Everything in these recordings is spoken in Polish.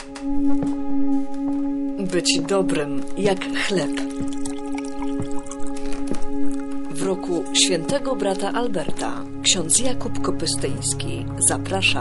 Być dobrym jak chleb. W roku świętego brata Alberta ksiądz Jakub Kopystyński zaprasza.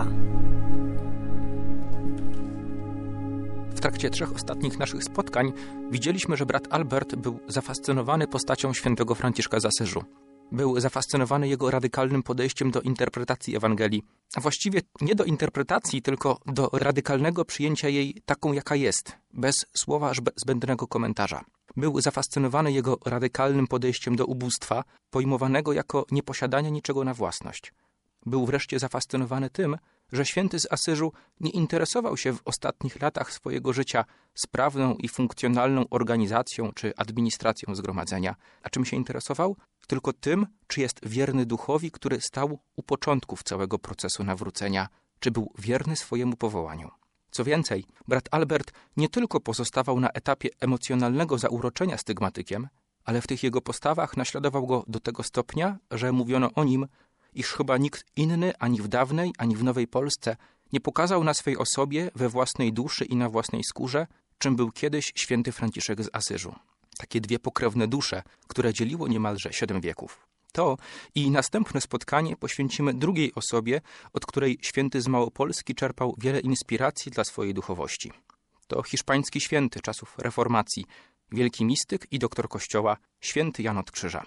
W trakcie 3 ostatnich naszych spotkań widzieliśmy, że brat Albert był zafascynowany postacią świętego Franciszka z Asyżu. Był zafascynowany jego radykalnym podejściem do interpretacji Ewangelii. A właściwie nie do interpretacji, tylko do radykalnego przyjęcia jej taką, jaka jest, bez słowa zbędnego komentarza. Był zafascynowany jego radykalnym podejściem do ubóstwa, pojmowanego jako nieposiadanie niczego na własność. Był wreszcie zafascynowany tym, że święty z Asyżu nie interesował się w ostatnich latach swojego życia sprawną i funkcjonalną organizacją czy administracją zgromadzenia. A czym się interesował? Tylko tym, czy jest wierny duchowi, który stał u początków całego procesu nawrócenia, czy był wierny swojemu powołaniu. Co więcej, brat Albert nie tylko pozostawał na etapie emocjonalnego zauroczenia stygmatykiem, ale w tych jego postawach naśladował go do tego stopnia, że mówiono o nim, iż chyba nikt inny ani w dawnej, ani w Nowej Polsce nie pokazał na swej osobie, we własnej duszy i na własnej skórze, czym był kiedyś święty Franciszek z Asyżu. Takie dwie pokrewne dusze, które dzieliło niemalże 7 wieków. To i następne spotkanie poświęcimy drugiej osobie, od której święty z Małopolski czerpał wiele inspiracji dla swojej duchowości. To hiszpański święty czasów reformacji, wielki mistyk i doktor Kościoła, święty Jan od Krzyża.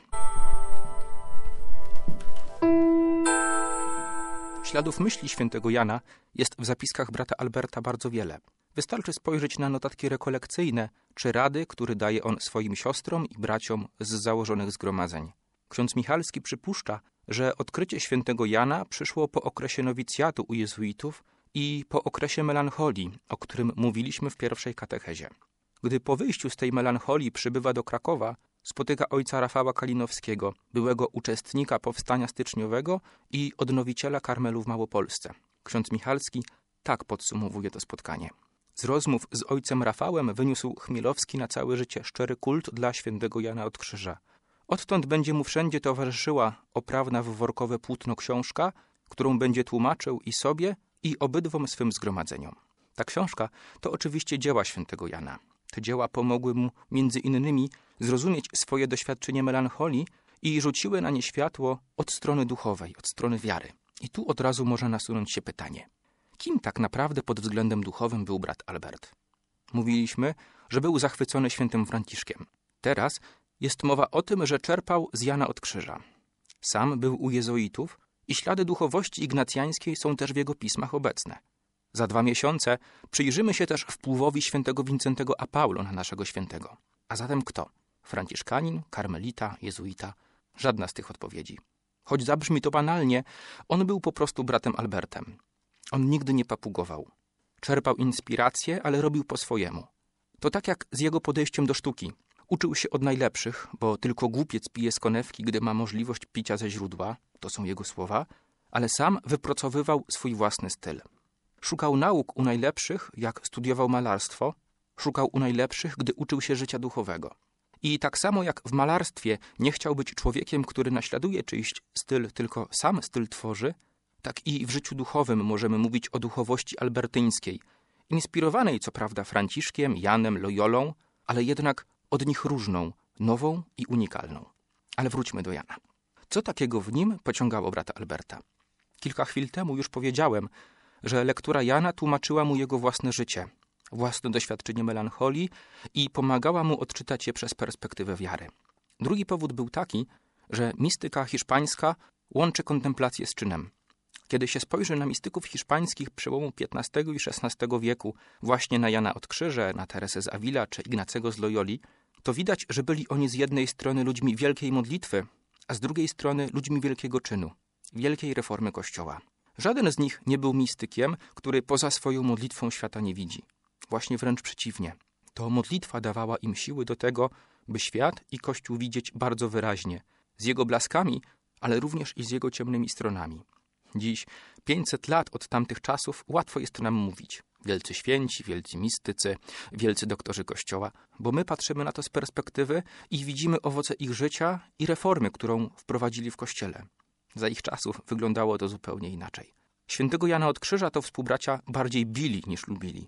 Śladów myśli świętego Jana jest w zapiskach brata Alberta bardzo wiele. Wystarczy spojrzeć na notatki rekolekcyjne czy rady, które daje on swoim siostrom i braciom z założonych zgromadzeń. Ksiądz Michalski przypuszcza, że odkrycie świętego Jana przyszło po okresie nowicjatu u jezuitów i po okresie melancholii, o którym mówiliśmy w pierwszej katechezie. Gdy po wyjściu z tej melancholii przybywa do Krakowa, spotyka ojca Rafała Kalinowskiego, byłego uczestnika powstania styczniowego i odnowiciela Karmelu w Małopolsce. Ksiądz Michalski tak podsumowuje to spotkanie. Z rozmów z ojcem Rafałem wyniósł Chmielowski na całe życie szczery kult dla świętego Jana od Krzyża. Odtąd będzie mu wszędzie towarzyszyła oprawna w workowe płótno książka, którą będzie tłumaczył i sobie, i obydwom swym zgromadzeniom. Ta książka to oczywiście dzieła świętego Jana. Te dzieła pomogły mu między innymi zrozumieć swoje doświadczenie melancholii i rzuciły na nie światło od strony duchowej, od strony wiary. I tu od razu może nasunąć się pytanie. Kim tak naprawdę pod względem duchowym był brat Albert? Mówiliśmy, że był zachwycony świętym Franciszkiem. Teraz jest mowa o tym, że czerpał z Jana od Krzyża. Sam był u jezuitów i ślady duchowości ignacjańskiej są też w jego pismach obecne. Za 2 miesiące przyjrzymy się też wpływowi świętego Wincentego Apaulo na naszego świętego. A zatem kto? Franciszkanin, karmelita, jezuita? Żadna z tych odpowiedzi. Choć zabrzmi to banalnie, on był po prostu bratem Albertem. On nigdy nie papugował. Czerpał inspirację, ale robił po swojemu. To tak jak z jego podejściem do sztuki. Uczył się od najlepszych, bo tylko głupiec pije z konewki, gdy ma możliwość picia ze źródła, to są jego słowa, ale sam wypracowywał swój własny styl. Szukał nauk u najlepszych, jak studiował malarstwo, szukał u najlepszych, gdy uczył się życia duchowego. I tak samo jak w malarstwie nie chciał być człowiekiem, który naśladuje czyjś styl, tylko sam styl tworzy, tak i w życiu duchowym możemy mówić o duchowości albertyńskiej, inspirowanej co prawda Franciszkiem, Janem, Loyolą, ale jednak od nich różną, nową i unikalną. Ale wróćmy do Jana. Co takiego w nim pociągało brata Alberta? Kilka chwil temu już powiedziałem, że lektura Jana tłumaczyła mu jego własne życie, własne doświadczenie melancholii i pomagała mu odczytać je przez perspektywę wiary. Drugi powód był taki, że mistyka hiszpańska łączy kontemplację z czynem. Kiedy się spojrzy na mistyków hiszpańskich przełomu XV i XVI wieku, właśnie na Jana od Krzyża, na Teresę z Avila czy Ignacego z Loyoli, to widać, że byli oni z jednej strony ludźmi wielkiej modlitwy, a z drugiej strony ludźmi wielkiego czynu, wielkiej reformy Kościoła. Żaden z nich nie był mistykiem, który poza swoją modlitwą świata nie widzi. Właśnie wręcz przeciwnie. To modlitwa dawała im siły do tego, by świat i Kościół widzieć bardzo wyraźnie, z jego blaskami, ale również i z jego ciemnymi stronami. Dziś, 500 lat od tamtych czasów, łatwo jest nam mówić. Wielcy święci, wielcy mistycy, wielcy doktorzy Kościoła, bo my patrzymy na to z perspektywy i widzimy owoce ich życia i reformy, którą wprowadzili w Kościele. Za ich czasów wyglądało to zupełnie inaczej. Świętego Jana od Krzyża to współbracia bardziej bili niż lubili.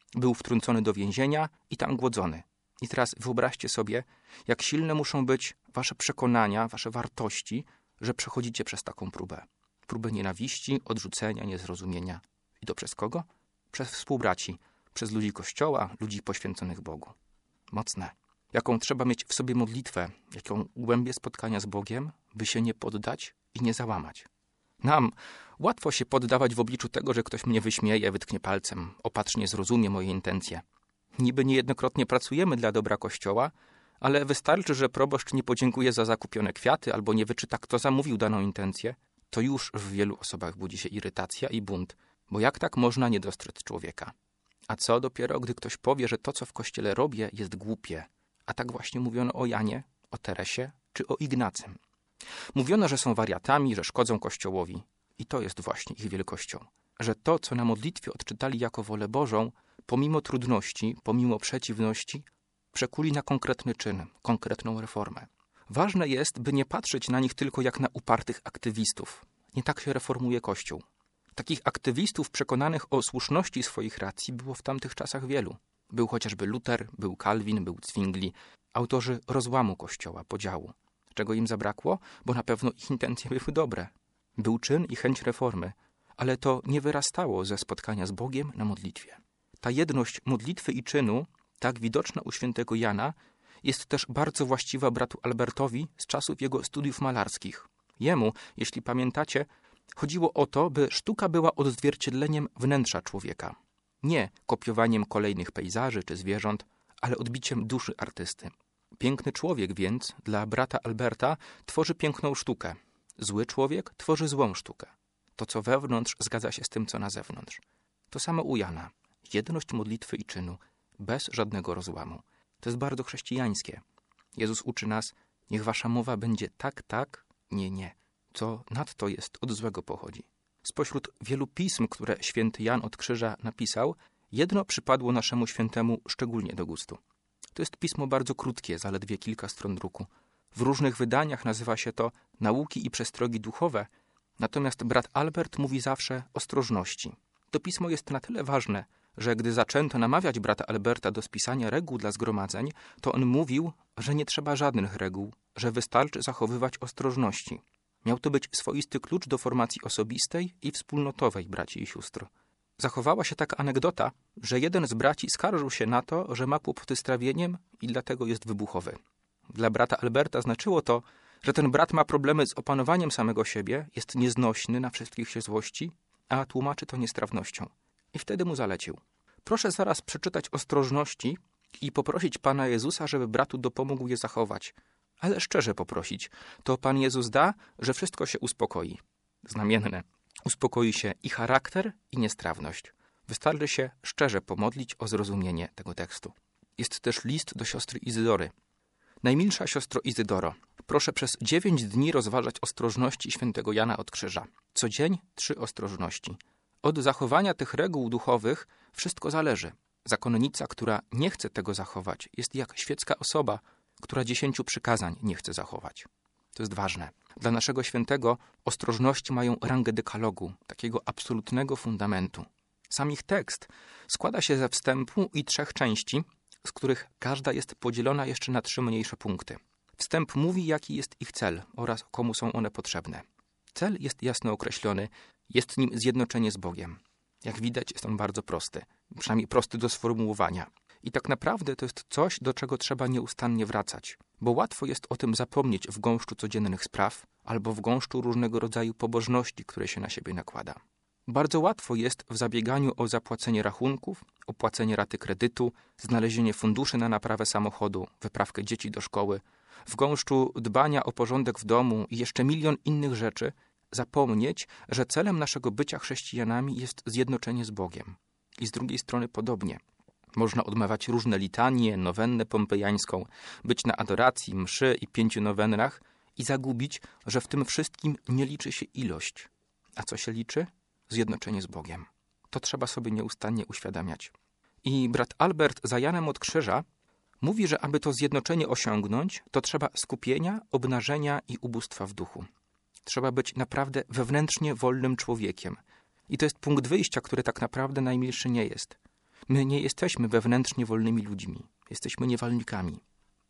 Był wtrącony do więzienia i tam głodzony. I teraz wyobraźcie sobie, jak silne muszą być wasze przekonania, wasze wartości, że przechodzicie przez taką próbę. Próbę nienawiści, odrzucenia, niezrozumienia. I to przez kogo? Przez współbraci, przez ludzi Kościoła, ludzi poświęconych Bogu. Mocne. Jaką trzeba mieć w sobie modlitwę, jaką głębię spotkania z Bogiem, by się nie poddać i nie załamać. Nam łatwo się poddawać w obliczu tego, że ktoś mnie wyśmieje, wytknie palcem, opatrznie zrozumie moje intencje. Niby niejednokrotnie pracujemy dla dobra Kościoła, ale wystarczy, że proboszcz nie podziękuje za zakupione kwiaty albo nie wyczyta, kto zamówił daną intencję, to już w wielu osobach budzi się irytacja i bunt, bo jak tak można nie dostrzec człowieka? A co dopiero, gdy ktoś powie, że to, co w Kościele robię, jest głupie. A tak właśnie mówiono o Janie, o Teresie czy o Ignacym. Mówiono, że są wariatami, że szkodzą Kościołowi. I to jest właśnie ich wielkością. Że to, co na modlitwie odczytali jako wolę Bożą, pomimo trudności, pomimo przeciwności, przekuli na konkretny czyn, konkretną reformę. Ważne jest, by nie patrzeć na nich tylko jak na upartych aktywistów. Nie tak się reformuje Kościół. Takich aktywistów przekonanych o słuszności swoich racji było w tamtych czasach wielu. Był chociażby Luter, był Kalwin, był Zwingli, autorzy rozłamu Kościoła, podziału. Czego im zabrakło? Bo na pewno ich intencje były dobre. Był czyn i chęć reformy, ale to nie wyrastało ze spotkania z Bogiem na modlitwie. Ta jedność modlitwy i czynu, tak widoczna u świętego Jana, jest też bardzo właściwa bratu Albertowi z czasów jego studiów malarskich. Jemu, jeśli pamiętacie, chodziło o to, by sztuka była odzwierciedleniem wnętrza człowieka. Nie kopiowaniem kolejnych pejzaży czy zwierząt, ale odbiciem duszy artysty. Piękny człowiek więc dla brata Alberta tworzy piękną sztukę. Zły człowiek tworzy złą sztukę. To, co wewnątrz, zgadza się z tym, co na zewnątrz. To samo u Jana. Jedność modlitwy i czynu, bez żadnego rozłamu. To jest bardzo chrześcijańskie. Jezus uczy nas, niech wasza mowa będzie tak, tak, nie, nie. Co nadto jest, od złego pochodzi. Spośród wielu pism, które święty Jan od Krzyża napisał, jedno przypadło naszemu świętemu szczególnie do gustu. To jest pismo bardzo krótkie, zaledwie kilka stron druku. W różnych wydaniach nazywa się to Nauki i przestrogi duchowe, natomiast brat Albert mówi zawsze ostrożności. To pismo jest na tyle ważne, że gdy zaczęto namawiać brata Alberta do spisania reguł dla zgromadzeń, to on mówił, że nie trzeba żadnych reguł, że wystarczy zachowywać ostrożności. Miał to być swoisty klucz do formacji osobistej i wspólnotowej braci i sióstr. Zachowała się taka anegdota, że jeden z braci skarżył się na to, że ma kłopoty z trawieniem i dlatego jest wybuchowy. Dla brata Alberta znaczyło to, że ten brat ma problemy z opanowaniem samego siebie, jest nieznośny, na wszystkich się złości, a tłumaczy to niestrawnością. I wtedy mu zalecił. Proszę zaraz przeczytać ostrożności i poprosić Pana Jezusa, żeby bratu dopomógł je zachować. Ale szczerze poprosić, to Pan Jezus da, że wszystko się uspokoi. Znamienne. Uspokoi się i charakter, i niestrawność. Wystarczy się szczerze pomodlić o zrozumienie tego tekstu. Jest też list do siostry Izydory. Najmilsza siostro Izydoro, proszę przez 9 dni rozważać ostrożności świętego Jana od Krzyża. Co dzień 3 ostrożności. Od zachowania tych reguł duchowych wszystko zależy. Zakonnica, która nie chce tego zachować, jest jak świecka osoba, która 10 przykazań nie chce zachować. To jest ważne. Dla naszego świętego ostrożności mają rangę dekalogu, takiego absolutnego fundamentu. Sam ich tekst składa się ze wstępu i 3 części, z których każda jest podzielona jeszcze na 3 mniejsze punkty. Wstęp mówi, jaki jest ich cel oraz komu są one potrzebne. Cel jest jasno określony, jest nim zjednoczenie z Bogiem. Jak widać, jest on bardzo prosty, przynajmniej prosty do sformułowania. I tak naprawdę to jest coś, do czego trzeba nieustannie wracać, bo łatwo jest o tym zapomnieć w gąszczu codziennych spraw albo w gąszczu różnego rodzaju pobożności, które się na siebie nakłada. Bardzo łatwo jest w zabieganiu o zapłacenie rachunków, opłacenie raty kredytu, znalezienie funduszy na naprawę samochodu, wyprawkę dzieci do szkoły, w gąszczu dbania o porządek w domu i jeszcze milion innych rzeczy, zapomnieć, że celem naszego bycia chrześcijanami jest zjednoczenie z Bogiem. I z drugiej strony podobnie. Można odmawiać różne litanie, nowennę pompejańską, być na adoracji, mszy i 5 nowennach i zagubić, że w tym wszystkim nie liczy się ilość. A co się liczy? Zjednoczenie z Bogiem. To trzeba sobie nieustannie uświadamiać. I brat Albert za Janem od Krzyża mówi, że aby to zjednoczenie osiągnąć, to trzeba skupienia, obnażenia i ubóstwa w duchu. Trzeba być naprawdę wewnętrznie wolnym człowiekiem. I to jest punkt wyjścia, który tak naprawdę najmilszy nie jest. My nie jesteśmy wewnętrznie wolnymi ludźmi. Jesteśmy niewolnikami.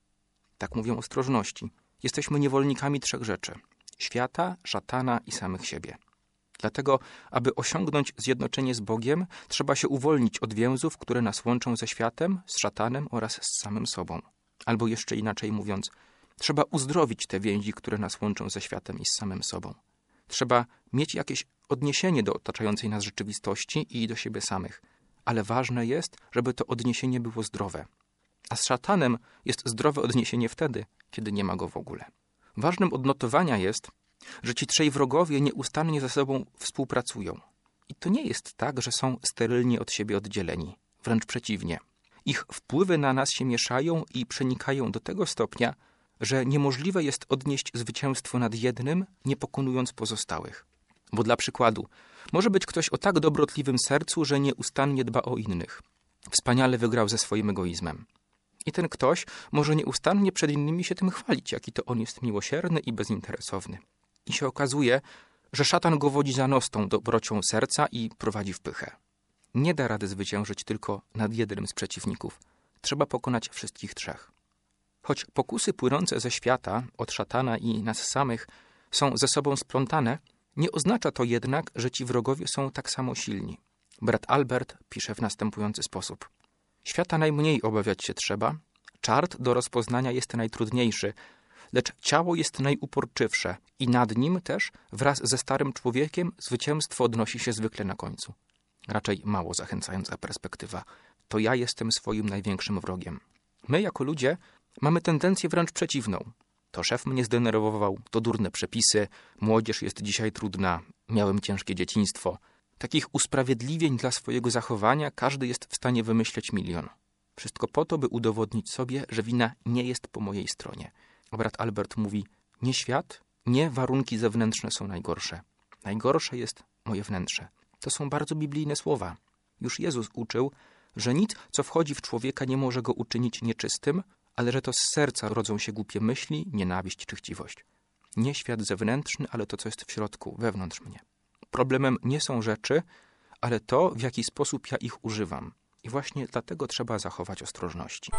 Tak mówią ostrożności. Jesteśmy niewolnikami 3 rzeczy. Świata, szatana i samych siebie. Dlatego, aby osiągnąć zjednoczenie z Bogiem, trzeba się uwolnić od więzów, które nas łączą ze światem, z szatanem oraz z samym sobą. Albo jeszcze inaczej mówiąc, trzeba uzdrowić te więzi, które nas łączą ze światem i z samym sobą. Trzeba mieć jakieś odniesienie do otaczającej nas rzeczywistości i do siebie samych. Ale ważne jest, żeby to odniesienie było zdrowe. A z szatanem jest zdrowe odniesienie wtedy, kiedy nie ma go w ogóle. Ważnym odnotowania jest, że ci 3 wrogowie nieustannie ze sobą współpracują. I to nie jest tak, że są sterylnie od siebie oddzieleni. Wręcz przeciwnie. Ich wpływy na nas się mieszają i przenikają do tego stopnia, że niemożliwe jest odnieść zwycięstwo nad jednym, nie pokonując pozostałych. Bo dla przykładu, może być ktoś o tak dobrotliwym sercu, że nieustannie dba o innych. Wspaniale wygrał ze swoim egoizmem. I ten ktoś może nieustannie przed innymi się tym chwalić, jaki to on jest miłosierny i bezinteresowny. I się okazuje, że szatan go wodzi za nos tą dobrocią serca i prowadzi w pychę. Nie da rady zwyciężyć tylko nad jednym z przeciwników. Trzeba pokonać wszystkich 3. Choć pokusy płynące ze świata, od szatana i nas samych, są ze sobą splątane, nie oznacza to jednak, że ci wrogowie są tak samo silni. Brat Albert pisze w następujący sposób. Świata najmniej obawiać się trzeba, czart do rozpoznania jest najtrudniejszy, lecz ciało jest najuporczywsze i nad nim też, wraz ze starym człowiekiem, zwycięstwo odnosi się zwykle na końcu. Raczej mało zachęcająca perspektywa. To ja jestem swoim największym wrogiem. My, jako ludzie, mamy tendencję wręcz przeciwną. To szef mnie zdenerwował, to durne przepisy, młodzież jest dzisiaj trudna, miałem ciężkie dzieciństwo. Takich usprawiedliwień dla swojego zachowania każdy jest w stanie wymyśleć 1 000 000. Wszystko po to, by udowodnić sobie, że wina nie jest po mojej stronie. Brat Albert mówi, nie świat, nie warunki zewnętrzne są najgorsze. Najgorsze jest moje wnętrze. To są bardzo biblijne słowa. Już Jezus uczył, że nic, co wchodzi w człowieka, nie może go uczynić nieczystym, ale że to z serca rodzą się głupie myśli, nienawiść czy chciwość. Nie świat zewnętrzny, ale to, co jest w środku, wewnątrz mnie. Problemem nie są rzeczy, ale to, w jaki sposób ja ich używam. I właśnie dlatego trzeba zachować ostrożności.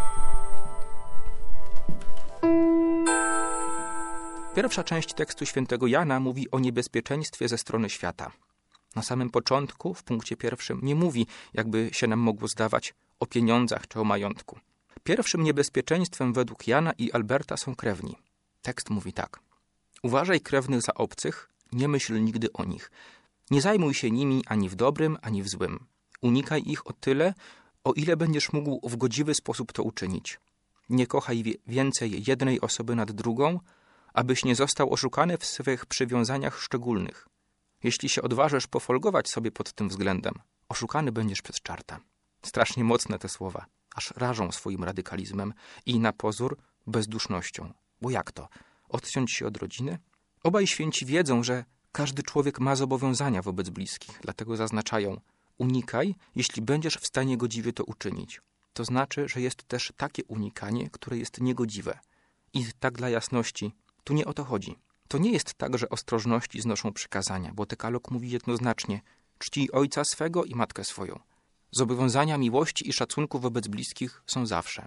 Pierwsza część tekstu świętego Jana mówi o niebezpieczeństwie ze strony świata. Na samym początku, w punkcie 1, nie mówi, jakby się nam mogło zdawać, o pieniądzach czy o majątku. Pierwszym niebezpieczeństwem według Jana i Alberta są krewni. Tekst mówi tak. Uważaj krewnych za obcych, nie myśl nigdy o nich. Nie zajmuj się nimi ani w dobrym, ani w złym. Unikaj ich o tyle, o ile będziesz mógł w godziwy sposób to uczynić. Nie kochaj więcej jednej osoby nad drugą, abyś nie został oszukany w swych przywiązaniach szczególnych. Jeśli się odważysz pofolgować sobie pod tym względem, oszukany będziesz przez czarta. Strasznie mocne te słowa, aż rażą swoim radykalizmem i na pozór bezdusznością. Bo jak to? Odciąć się od rodziny? Obaj święci wiedzą, że każdy człowiek ma zobowiązania wobec bliskich, dlatego zaznaczają, unikaj, jeśli będziesz w stanie godziwie to uczynić. To znaczy, że jest też takie unikanie, które jest niegodziwe. I tak dla jasności, tu nie o to chodzi. To nie jest tak, że ostrożności znoszą przykazania, bo dekalog mówi jednoznacznie, czcij ojca swego i matkę swoją. Zobowiązania miłości i szacunku wobec bliskich są zawsze.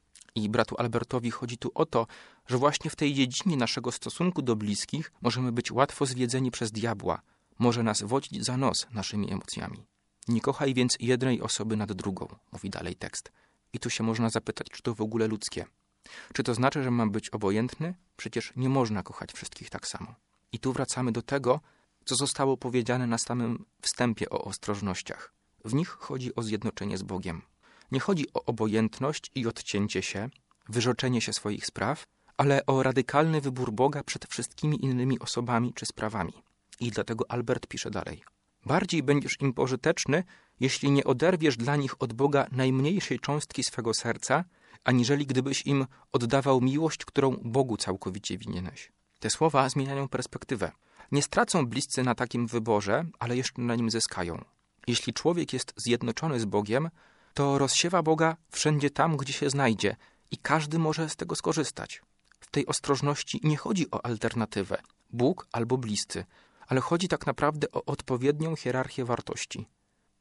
I bratu Albertowi chodzi tu o to, że właśnie w tej dziedzinie naszego stosunku do bliskich możemy być łatwo zwiedzeni przez diabła. Może nas wodzić za nos naszymi emocjami. Nie kochaj więc jednej osoby nad drugą, mówi dalej tekst. I tu się można zapytać, czy to w ogóle ludzkie. Czy to znaczy, że mam być obojętny? Przecież nie można kochać wszystkich tak samo. I tu wracamy do tego, co zostało powiedziane na samym wstępie o ostrożnościach. W nich chodzi o zjednoczenie z Bogiem. Nie chodzi o obojętność i odcięcie się, wyrzeczenie się swoich spraw, ale o radykalny wybór Boga przed wszystkimi innymi osobami czy sprawami. I dlatego Albert pisze dalej. Bardziej będziesz im pożyteczny, jeśli nie oderwiesz dla nich od Boga najmniejszej cząstki swego serca, aniżeli gdybyś im oddawał miłość, którą Bogu całkowicie winieneś. Te słowa zmieniają perspektywę. Nie stracą bliscy na takim wyborze, ale jeszcze na nim zyskają. Jeśli człowiek jest zjednoczony z Bogiem, to rozsiewa Boga wszędzie tam, gdzie się znajdzie i każdy może z tego skorzystać. W tej ostrożności nie chodzi o alternatywę, Bóg albo bliscy, ale chodzi tak naprawdę o odpowiednią hierarchię wartości.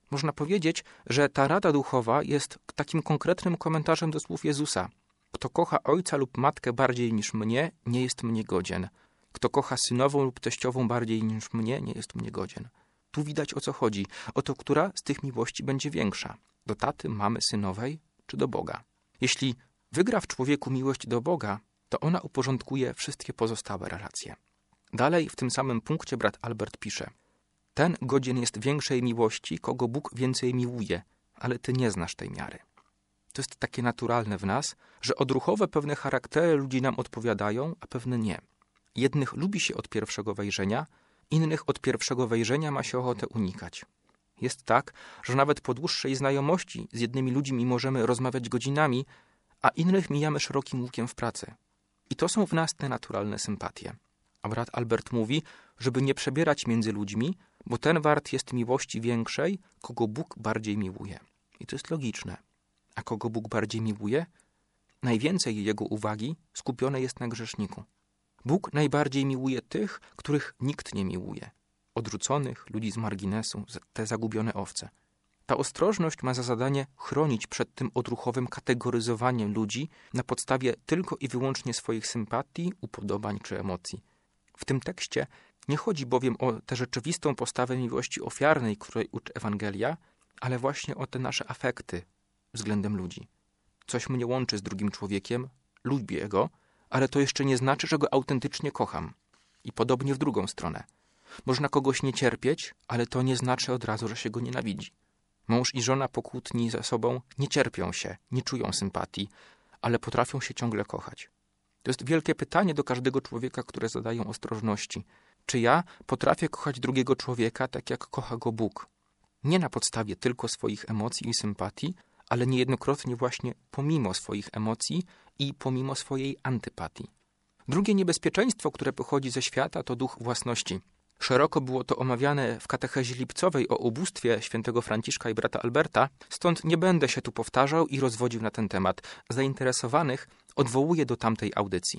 Można powiedzieć, że ta rada duchowa jest takim konkretnym komentarzem do słów Jezusa. Kto kocha ojca lub matkę bardziej niż mnie, nie jest mnie godzien. Kto kocha synową lub teściową bardziej niż mnie, nie jest mnie godzien. Tu widać, o co chodzi. O to, która z tych miłości będzie większa. Do taty, mamy, synowej czy do Boga. Jeśli wygra w człowieku miłość do Boga, to ona uporządkuje wszystkie pozostałe relacje. Dalej w tym samym punkcie brat Albert pisze: ten godzien jest większej miłości, kogo Bóg więcej miłuje, ale ty nie znasz tej miary. To jest takie naturalne w nas, że odruchowe pewne charaktery ludzi nam odpowiadają, a pewne nie. Jednych lubi się od pierwszego wejrzenia, innych od pierwszego wejrzenia ma się ochotę unikać. Jest tak, że nawet po dłuższej znajomości z jednymi ludźmi możemy rozmawiać godzinami, a innych mijamy szerokim łukiem w pracy. I to są w nas te naturalne sympatie. A brat Albert mówi, żeby nie przebierać między ludźmi, bo ten wart jest miłości większej, kogo Bóg bardziej miłuje. I to jest logiczne. A kogo Bóg bardziej miłuje? Najwięcej jego uwagi skupione jest na grzeszniku. Bóg najbardziej miłuje tych, których nikt nie miłuje. Odrzuconych, ludzi z marginesu, te zagubione owce. Ta ostrożność ma za zadanie chronić przed tym odruchowym kategoryzowaniem ludzi na podstawie tylko i wyłącznie swoich sympatii, upodobań czy emocji. W tym tekście nie chodzi bowiem o tę rzeczywistą postawę miłości ofiarnej, której uczy Ewangelia, ale właśnie o te nasze afekty względem ludzi. Coś mnie łączy z drugim człowiekiem, lubię go, ale to jeszcze nie znaczy, że go autentycznie kocham. I podobnie w drugą stronę. Można kogoś nie cierpieć, ale to nie znaczy od razu, że się go nienawidzi. Mąż i żona po kłótni ze sobą nie cierpią się, nie czują sympatii, ale potrafią się ciągle kochać. To jest wielkie pytanie do każdego człowieka, które zadają ostrożności. Czy ja potrafię kochać drugiego człowieka tak, jak kocha go Bóg? Nie na podstawie tylko swoich emocji i sympatii, ale niejednokrotnie właśnie pomimo swoich emocji i pomimo swojej antypatii. Drugie niebezpieczeństwo, które pochodzi ze świata, to duch własności. Szeroko było to omawiane w katechezie lipcowej o ubóstwie świętego Franciszka i brata Alberta, stąd nie będę się tu powtarzał i rozwodził na ten temat. Zainteresowanych odwołuję do tamtej audycji.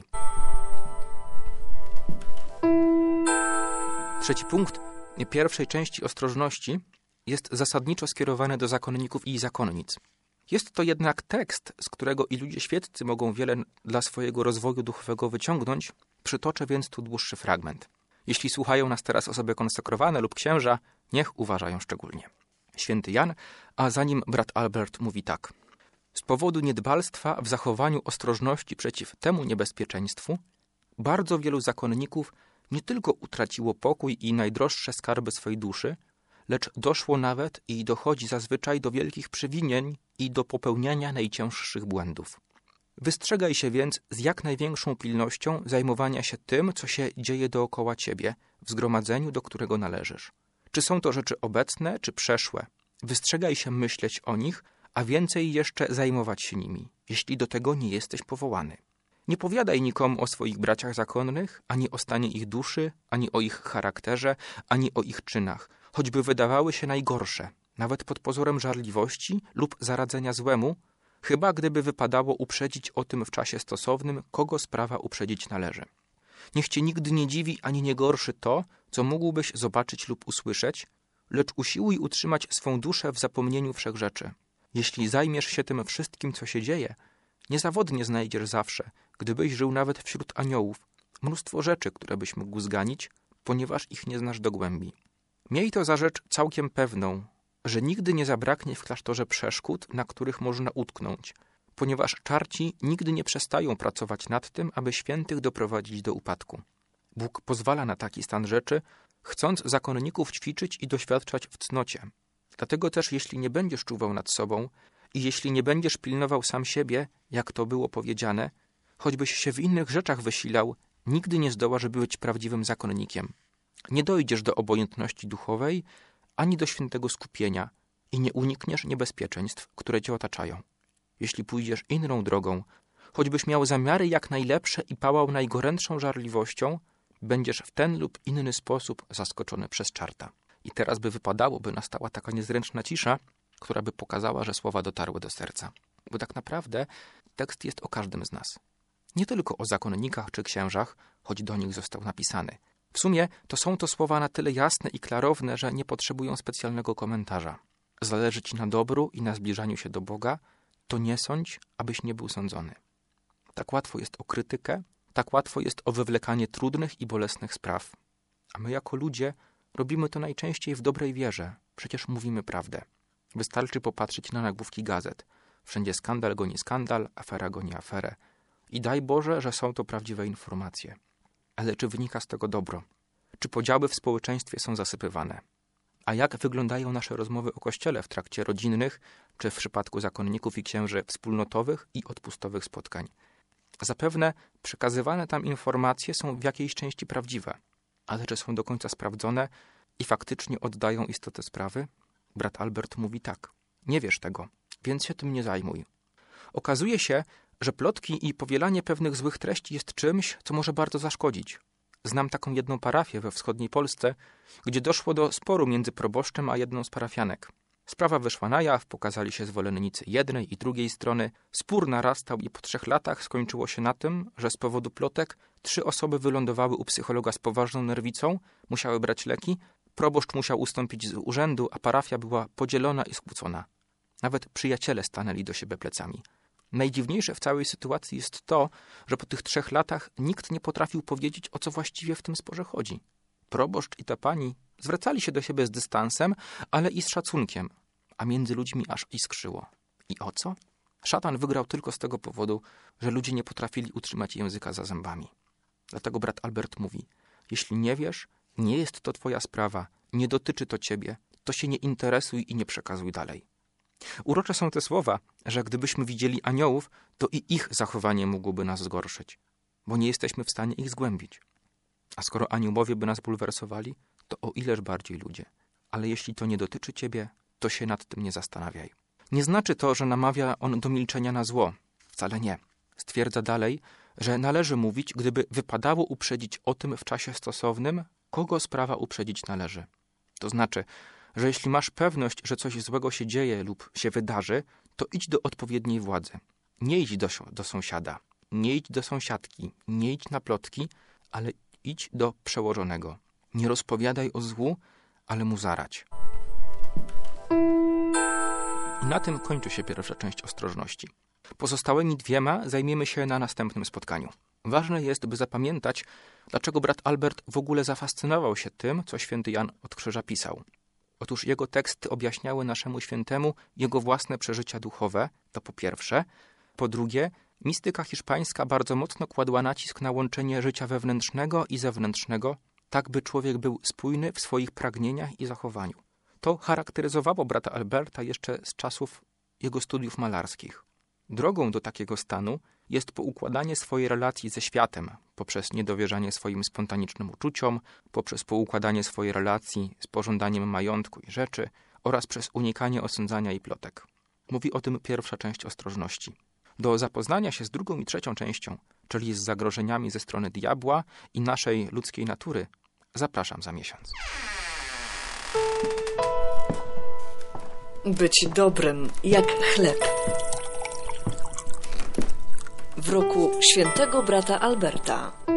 Trzeci punkt pierwszej części ostrożności jest zasadniczo skierowany do zakonników i zakonnic. Jest to jednak tekst, z którego i ludzie świeccy mogą wiele dla swojego rozwoju duchowego wyciągnąć, przytoczę więc tu dłuższy fragment. Jeśli słuchają nas teraz osoby konsekrowane lub księża, niech uważają szczególnie. Święty Jan, a za nim brat Albert mówi tak. Z powodu niedbalstwa w zachowaniu ostrożności przeciw temu niebezpieczeństwu, bardzo wielu zakonników nie tylko utraciło pokój i najdroższe skarby swej duszy, lecz doszło nawet i dochodzi zazwyczaj do wielkich przewinień i do popełniania najcięższych błędów. Wystrzegaj się więc z jak największą pilnością zajmowania się tym, co się dzieje dookoła ciebie, w zgromadzeniu, do którego należysz. Czy są to rzeczy obecne, czy przeszłe? Wystrzegaj się myśleć o nich, a więcej jeszcze zajmować się nimi, jeśli do tego nie jesteś powołany. Nie powiadaj nikomu o swoich braciach zakonnych, ani o stanie ich duszy, ani o ich charakterze, ani o ich czynach, choćby wydawały się najgorsze, nawet pod pozorem żarliwości lub zaradzenia złemu, chyba gdyby wypadało uprzedzić o tym w czasie stosownym, kogo sprawa uprzedzić należy. Niech cię nigdy nie dziwi ani nie gorszy to, co mógłbyś zobaczyć lub usłyszeć, lecz usiłuj utrzymać swą duszę w zapomnieniu wszech rzeczy. Jeśli zajmiesz się tym wszystkim, co się dzieje, niezawodnie znajdziesz zawsze, gdybyś żył nawet wśród aniołów, mnóstwo rzeczy, które byś mógł zganić, ponieważ ich nie znasz do głębi. Miej to za rzecz całkiem pewną, że nigdy nie zabraknie w klasztorze przeszkód, na których można utknąć, ponieważ czarci nigdy nie przestają pracować nad tym, aby świętych doprowadzić do upadku. Bóg pozwala na taki stan rzeczy, chcąc zakonników ćwiczyć i doświadczać w cnocie. Dlatego też, jeśli nie będziesz czuwał nad sobą i jeśli nie będziesz pilnował sam siebie, jak to było powiedziane, choćbyś się w innych rzeczach wysilał, nigdy nie zdołasz być prawdziwym zakonnikiem. Nie dojdziesz do obojętności duchowej, ani do świętego skupienia i nie unikniesz niebezpieczeństw, które cię otaczają. Jeśli pójdziesz inną drogą, choćbyś miał zamiary jak najlepsze i pałał najgorętszą żarliwością, będziesz w ten lub inny sposób zaskoczony przez czarta. I teraz by wypadało, by nastała taka niezręczna cisza, która by pokazała, że słowa dotarły do serca. Bo tak naprawdę tekst jest o każdym z nas. Nie tylko o zakonnikach czy księżach, choć do nich został napisany. W sumie to są to słowa na tyle jasne i klarowne, że nie potrzebują specjalnego komentarza. zależy ci na dobru i na zbliżaniu się do Boga, to nie sądź, abyś nie był sądzony. Tak łatwo jest o krytykę, tak łatwo jest o wywlekanie trudnych i bolesnych spraw. A my jako ludzie robimy to najczęściej w dobrej wierze. Przecież mówimy prawdę. Wystarczy popatrzeć na nagłówki gazet. Wszędzie skandal goni skandal, afera goni aferę. I daj Boże, że są to prawdziwe informacje. Ale czy wynika z tego dobro? Czy podziały w społeczeństwie są zasypywane? A jak wyglądają nasze rozmowy o Kościele w trakcie rodzinnych, czy w przypadku zakonników i księży wspólnotowych i odpustowych spotkań? Zapewne przekazywane tam informacje są w jakiejś części prawdziwe, ale czy są do końca sprawdzone i faktycznie oddają istotę sprawy? Brat Albert mówi tak: nie wiesz tego, więc się tym nie zajmuj. Okazuje się, że plotki i powielanie pewnych złych treści jest czymś, co może bardzo zaszkodzić. Znam taką jedną parafię we wschodniej Polsce, gdzie doszło do sporu między proboszczem a jedną z parafianek. Sprawa wyszła na jaw, pokazali się zwolennicy jednej i drugiej strony. Spór narastał i po 3 latach skończyło się na tym, że z powodu plotek 3 osoby wylądowały u psychologa z poważną nerwicą, musiały brać leki, proboszcz musiał ustąpić z urzędu, a parafia była podzielona i skłócona. Nawet przyjaciele stanęli do siebie plecami. Najdziwniejsze w całej sytuacji jest to, że po tych 3 latach nikt nie potrafił powiedzieć, o co właściwie w tym sporze chodzi. Proboszcz i ta pani zwracali się do siebie z dystansem, ale i z szacunkiem, a między ludźmi aż iskrzyło. I o co? Szatan wygrał tylko z tego powodu, że ludzie nie potrafili utrzymać języka za zębami. Dlatego brat Albert mówi: jeśli nie wiesz, nie jest to twoja sprawa, nie dotyczy to ciebie, to się nie interesuj i nie przekazuj dalej. Urocze są te słowa, że gdybyśmy widzieli aniołów, to i ich zachowanie mogłoby nas zgorszyć, bo nie jesteśmy w stanie ich zgłębić. A skoro aniołowie by nas bulwersowali, to o ileż bardziej ludzie. Ale jeśli to nie dotyczy ciebie, to się nad tym nie zastanawiaj. Nie znaczy to, że namawia on do milczenia na zło. Wcale nie. Stwierdza dalej, że należy mówić, gdyby wypadało uprzedzić o tym w czasie stosownym, kogo sprawa uprzedzić należy. To znaczy, że jeśli masz pewność, że coś złego się dzieje lub się wydarzy, to idź do odpowiedniej władzy. Nie idź do sąsiada, nie idź do sąsiadki, nie idź na plotki, ale idź do przełożonego. Nie rozpowiadaj o złu, ale mu zaradź. I na tym kończy się pierwsza część ostrożności. Pozostałymi 2 zajmiemy się na następnym spotkaniu. Ważne jest, by zapamiętać, dlaczego brat Albert w ogóle zafascynował się tym, co święty Jan od Krzyża pisał. Otóż jego teksty objaśniały naszemu świętemu jego własne przeżycia duchowe, to po pierwsze. Po drugie, mistyka hiszpańska bardzo mocno kładła nacisk na łączenie życia wewnętrznego i zewnętrznego, tak by człowiek był spójny w swoich pragnieniach i zachowaniu. To charakteryzowało brata Alberta jeszcze z czasów jego studiów malarskich. Drogą do takiego stanu jest poukładanie swojej relacji ze światem poprzez niedowierzanie swoim spontanicznym uczuciom, poprzez poukładanie swojej relacji z pożądaniem majątku i rzeczy oraz przez unikanie osądzania i plotek. Mówi o tym pierwsza część ostrożności. Do zapoznania się z drugą i trzecią częścią, czyli z zagrożeniami ze strony diabła i naszej ludzkiej natury, zapraszam za miesiąc. Być dobrym jak chleb. W roku świętego brata Alberta.